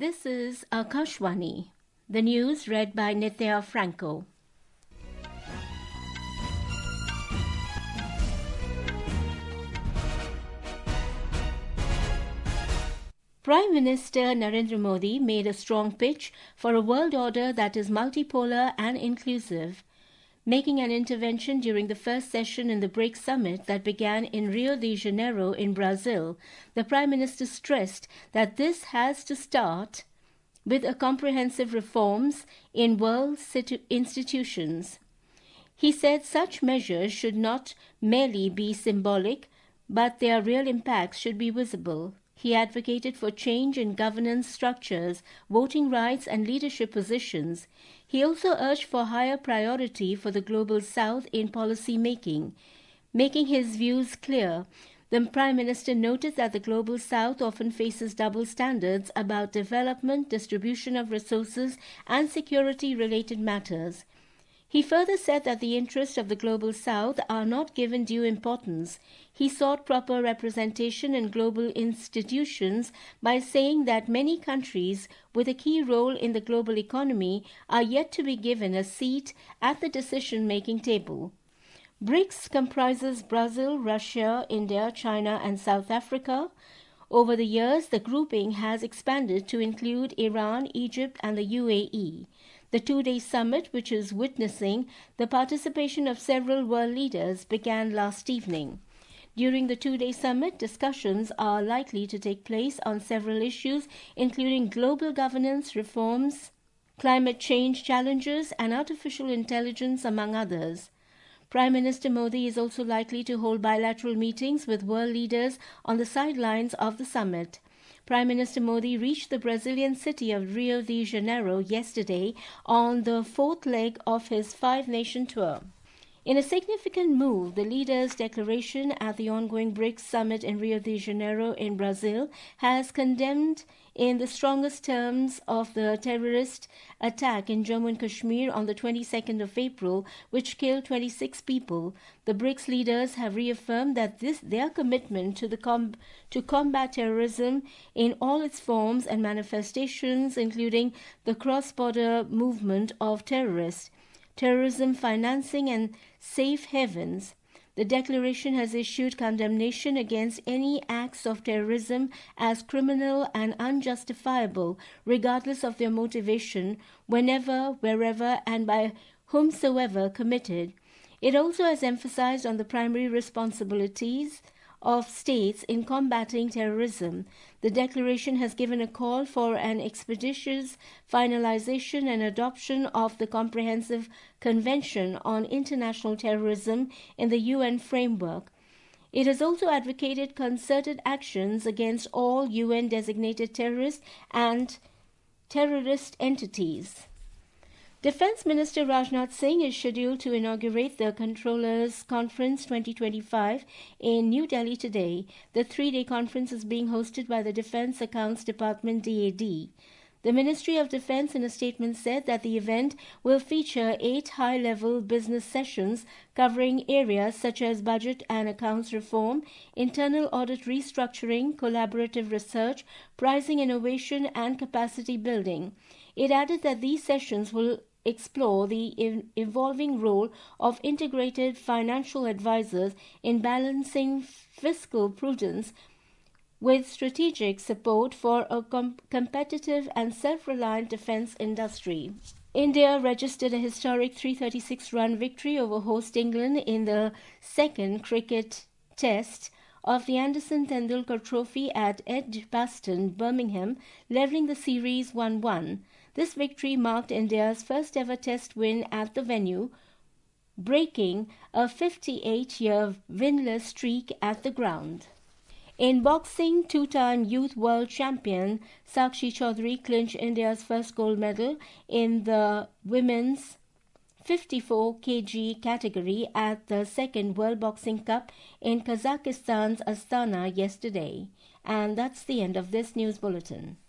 This is Akashvani. The news read by Nithya Franco. Prime Minister Narendra Modi made a strong pitch for a world order that is multipolar and inclusive, making an intervention during the first session in the BRICS summit that began in Rio de Janeiro in Brazil. The Prime Minister stressed that this has to start with a comprehensive reforms in world institutions. He said such measures should not merely be symbolic, but their real impacts should be visible. He advocated for change in governance structures, voting rights and leadership positions. He also urged for higher priority for the Global South in policy making his views clear. The Prime Minister noted that the Global South often faces double standards about development, distribution of resources, and security-related matters. He further said that the interests of the Global South are not given due importance. He sought proper representation in global institutions by saying that many countries with a key role in the global economy are yet to be given a seat at the decision-making table. BRICS comprises Brazil, Russia, India, China, and South Africa. Over the years, the grouping has expanded to include Iran, Egypt, and the UAE. The two-day summit, which is witnessing the participation of several world leaders, began last evening. During the two-day summit, discussions are likely to take place on several issues, including global governance reforms, climate change challenges, and artificial intelligence, among others. Prime Minister Modi is also likely to hold bilateral meetings with world leaders on the sidelines of the summit. Prime Minister Modi reached the Brazilian city of Rio de Janeiro yesterday on the fourth leg of his five-nation tour. In a significant move, the leaders' declaration at the ongoing BRICS summit in Rio de Janeiro in Brazil has condemned in the strongest terms of the terrorist attack in Jammu and Kashmir on the 22nd of April, which killed 26 people. The BRICS leaders have reaffirmed that their commitment to combat terrorism in all its forms and manifestations, including the cross-border movement of terrorists, terrorism financing, and safe havens. The declaration has issued condemnation against any acts of terrorism as criminal and unjustifiable, regardless of their motivation, whenever, wherever, and by whomsoever committed. It also has emphasized on the primary responsibilities of states in combating terrorism. The declaration has given a call for an expeditious finalization and adoption of the Comprehensive Convention on International Terrorism in the UN framework. It has also advocated concerted actions against all UN-designated terrorists and terrorist entities. Defense Minister Rajnath Singh is scheduled to inaugurate the Controllers Conference 2025 in New Delhi today. The three-day conference is being hosted by the Defense Accounts Department (DAD). The Ministry of Defense in a statement said that the event will feature 8 high-level business sessions covering areas such as budget and accounts reform, internal audit restructuring, collaborative research, pricing innovation, and capacity building. It added that these sessions will explore the evolving role of integrated financial advisors in balancing fiscal prudence with strategic support for a competitive and self-reliant defense industry. India registered a historic 336-run victory over host England in the second cricket test of the Anderson Tendulkar Trophy at Edgbaston, Birmingham, levelling the series 1-1. This victory marked India's first-ever test win at the venue, breaking a 58-year winless streak at the ground. In boxing, two-time youth world champion Sakshi Chaudhary clinched India's first gold medal in the women's 54 kg category at the second World Boxing Cup in Kazakhstan's Astana yesterday. And that's the end of this news bulletin.